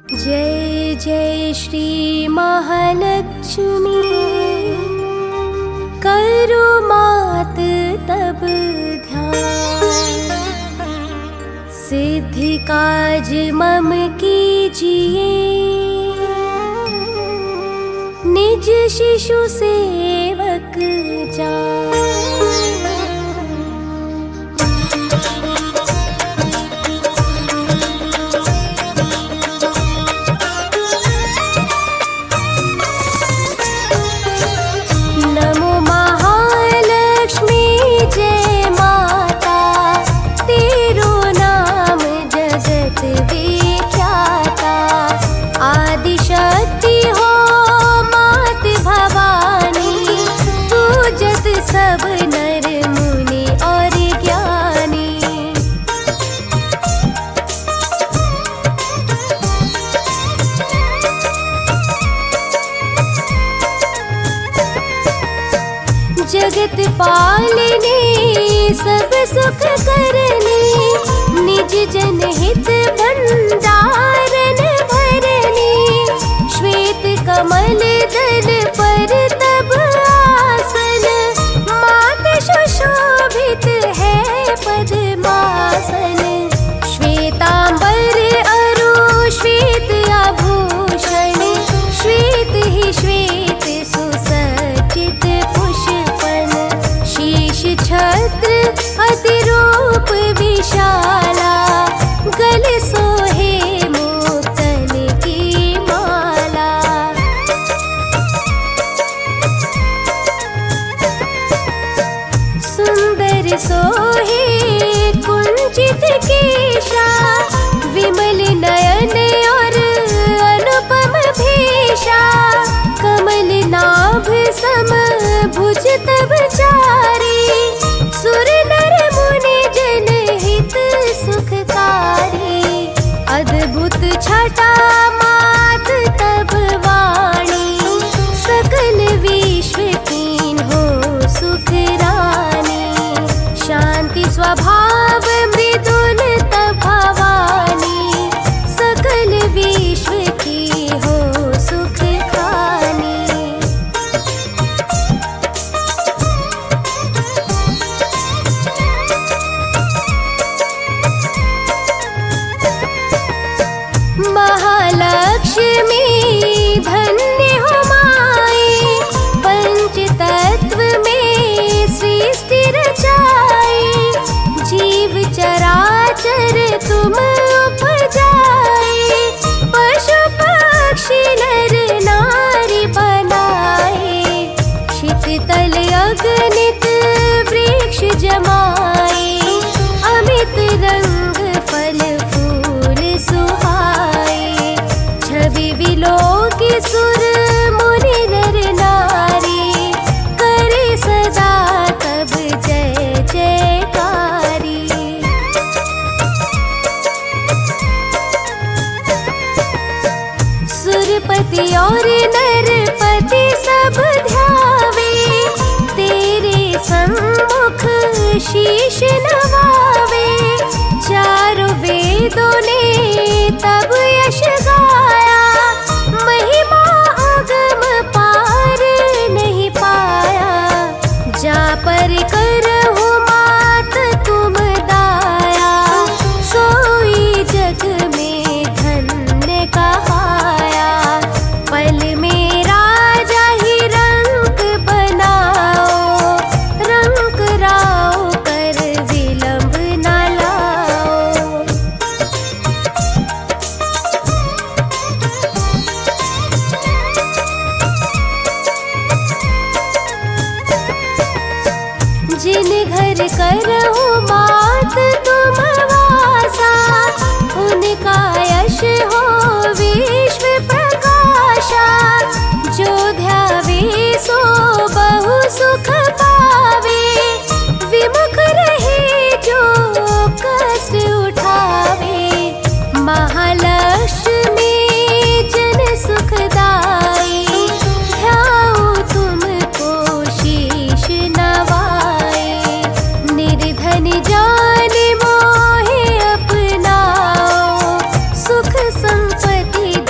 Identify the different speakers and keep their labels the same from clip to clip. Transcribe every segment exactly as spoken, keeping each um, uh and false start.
Speaker 1: जय जय श्री महालक्ष्मी, करो मात तब ध्यान। सिद्धि काज मम कीजिए, निज शिशु सेवक जान। सब नर मुनि और ज्ञानी, जगत पालने सब सुख करने, निज जन हित भंडारन भरने। श्वेत कमल दल पर तब आसन, सुशोभित है पद्मासन। श्वेतांबर अरु श्वेत आभूषण, श्वेत ही श्वेत सुसज्जित पुष्पन। शीश छत्र अतिरूप विशाला, गल सोहे मुक्तन की माला। सुंदर सोहे कुंचित केशा, विमल नयन और अनुपम भेषा। कमल नाभ सम भुज तब चारी, सुर नर मुनि जन हित सुखकारी। अद्भुत छटा मात तब वाणी, सकल विश्व कीन हो सुख रानी। शांति स्वभाव मृदुल तब भवानी, सकल विश्व की हो सुख खानी। महालक्ष्मी धन्य हो माई, पंच तत्व में सृष्टि रचाई। जीव चराचर तुम उपजाए, पशु पक्षी नर नारी बनाए। क्षितितल अगणित वृक्ष जमाए, अमित रंग फल फूल सुहाए। छवि विलोकी सुर मुनि नर नारी, करे सदा तब जय जयकारी। सुरपति और नरपति सब ध्यावे, तेरे सम्मुख शीश नवावे। चारों वेदों ने तब यश गाया, महिमा अगम पार नहीं पाया। जा पर करहु मात तुम दाया, सोई जग में धन्य कहाया। पल में राजा ही रंक बनाओ, रंक राव कर विलंब न लाओ। जिन घर करहु मात तुम वासा, उनका यश हो विश्व प्रकाशा। जो ध्यावे सो बहु सुख पावे, विमुख रहे जो कष्ट उठावे। महालक्ष्मी जन सुखदाई, ध्याओ तुमको शीश नवाए। निर्धन जान मोहे अपनाओ, सुख संपत्ति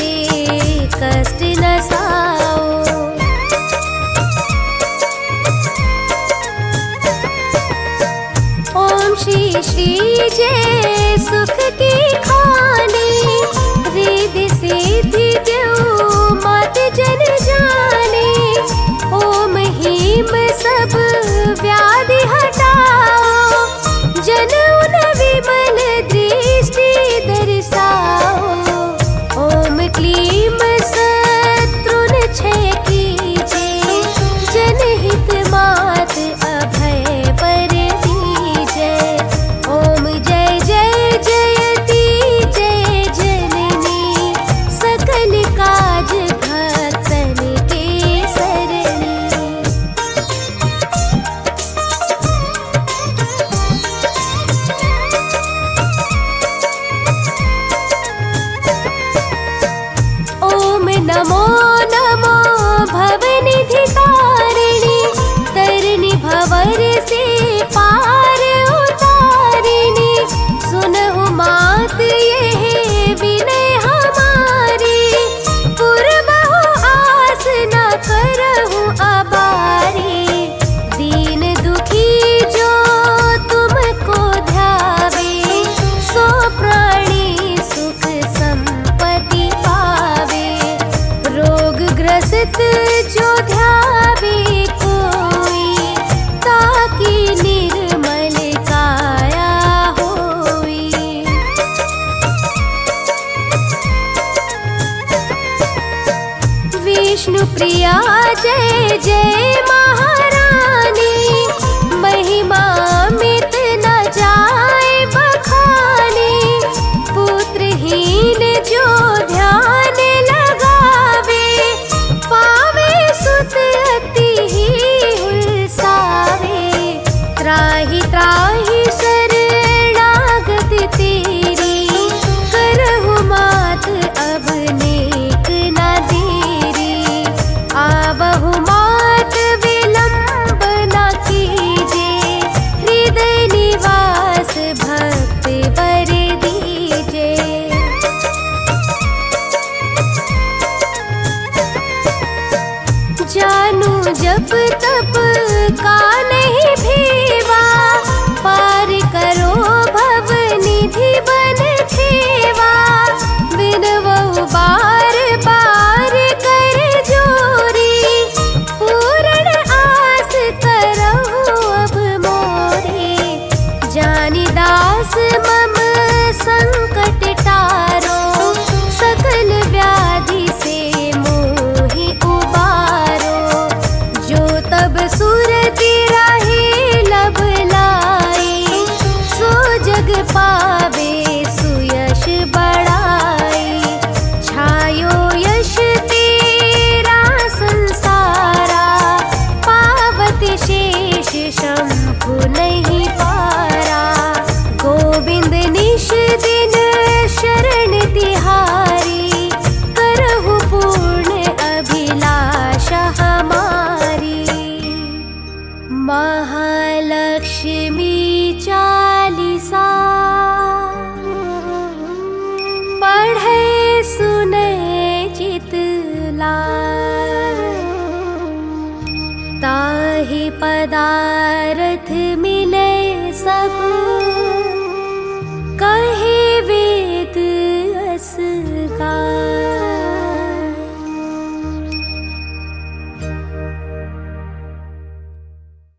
Speaker 1: विष्णु प्रिया जय जय महारानी, महिमा मित न जाए बखानी। पुत्रहीन जो ध्यान लगावे, पावे सुत अति ही हुलसावे। त्राहि त्राहि शरणागत तेरी, करहु मात अब नेक न देरी। आवहु मात विलंब न कीजे, हृदय निवास भक्त वर दीजे। जानू जप तप का नहीं भीवा, पार करो भव निधि बन छेवा। विनवहु बार बार कर जोरी, पूर्ण आस करहु अब मोरी। जानि दास मम संकट टारो, सकल व्याधि से मोहि उबारो। जो तब सुरति राहे लब लाई, सो जग पावे सुयश बढ़ाई। छायो यश तेरा संसारा, पावत शेष शंभु नहीं पारा। गोविंद निश दिन शरण तिहारी, करहु पूर्ण अभिलाषा हमारी। महालक्ष्मी चालीसा, पढ़े सुने चित लाय। ताहि पदा